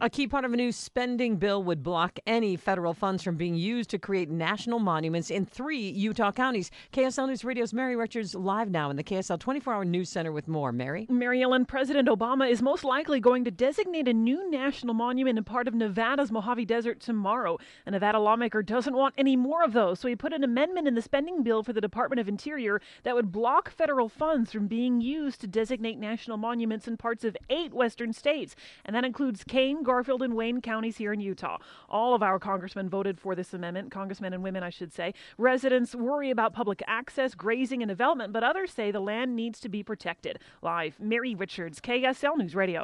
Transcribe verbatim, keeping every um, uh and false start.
A key part of a new spending bill would block any federal funds from being used to create national monuments in three Utah counties. K S L News Radio's Mary Richards live now in the K S L twenty-four hour News Center with more. Mary? Mary Ellen, President Obama is most likely going to designate a new national monument in part of Nevada's Mojave Desert tomorrow. A Nevada lawmaker doesn't want any more of those, so he put an amendment in the spending bill for the Department of Interior that would block federal funds from being used to designate national monuments in parts of eight western states. And that includes Kane, Garfield, and Wayne counties here in Utah. All of our congressmen voted for this amendment, congressmen and women, I should say. Residents worry about public access, grazing, and development, but others say the land needs to be protected. Live, Mary Richards, K S L News Radio.